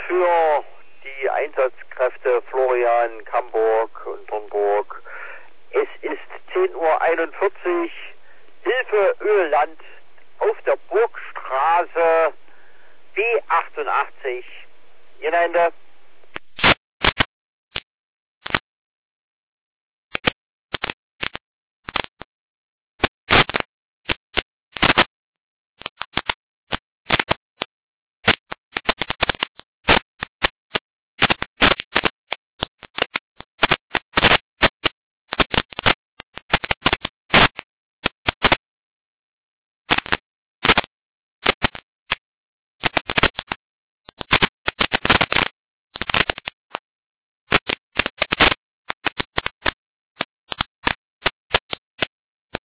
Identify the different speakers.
Speaker 1: für die Einsatzkräfte Florian, Camburg und Dornburg. Es ist 10:41 Uhr. Hilfe Ölland auf der Burgstraße B88. Ihr Ende.